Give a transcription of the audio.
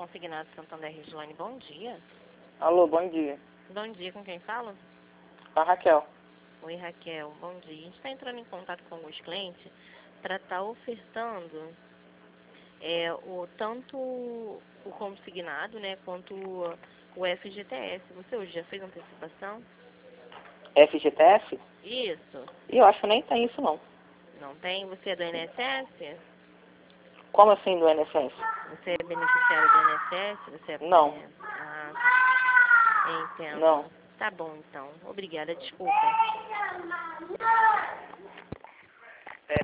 Consignado Santander Regiane, bom dia. Alô, bom dia. Bom dia, com quem fala? Com a Raquel. Oi, Raquel, bom dia. A gente está entrando em contato com alguns clientes para estar ofertando tanto o consignado, né, quanto o FGTS. Você hoje já fez antecipação? FGTS? Isso. E eu acho que nem tem isso, não. Não tem? Você é do INSS? Como assim do INSS? Você é beneficiário do INSS? Você é... Não. Entendo. Não. Tá bom, então. Obrigada, desculpa.